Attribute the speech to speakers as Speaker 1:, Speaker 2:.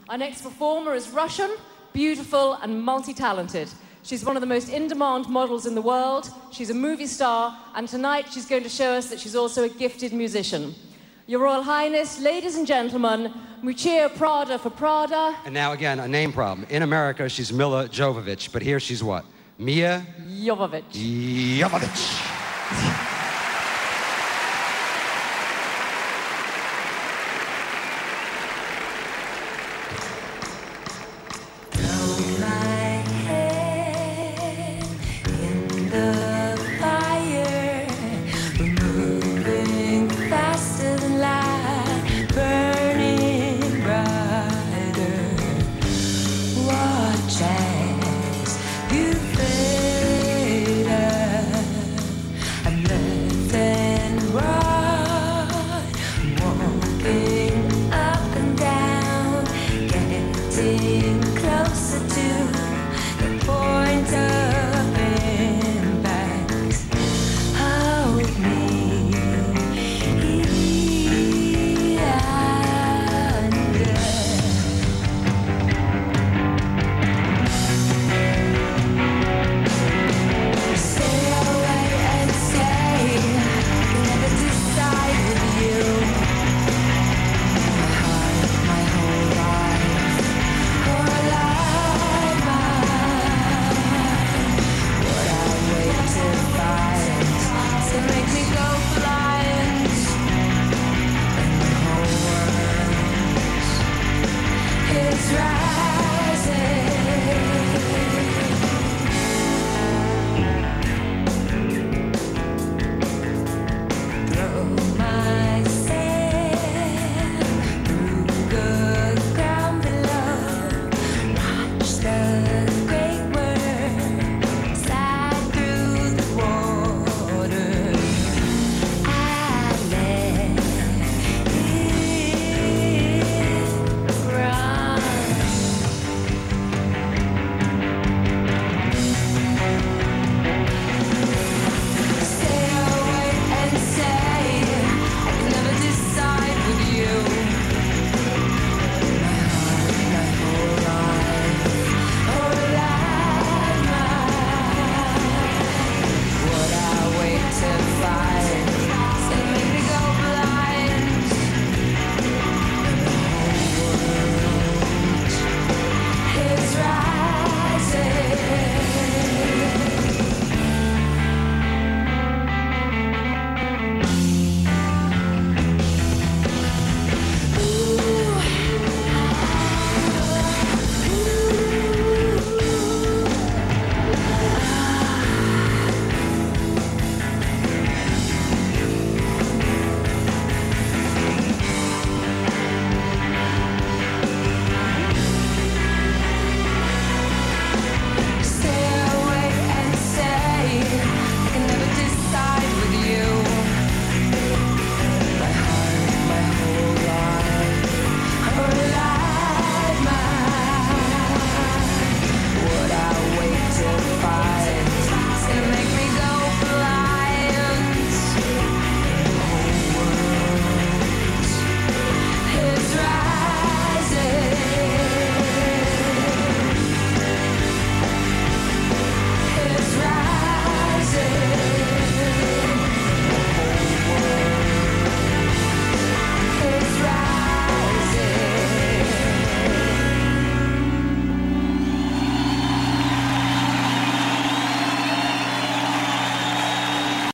Speaker 1: Our next performer is Russian, beautiful and multi-talented. She's one of the most in-demand models in the world. She's a movie star, and tonight she's going to show us that she's also a gifted musician. Your Royal Highness, ladies and gentlemen, Lucia Prada for Prada.
Speaker 2: And now again, a name problem. In America, she's Milla Jovovich, but here she's what? Mia
Speaker 1: Jovovich.
Speaker 2: Jovovich.
Speaker 3: It's right.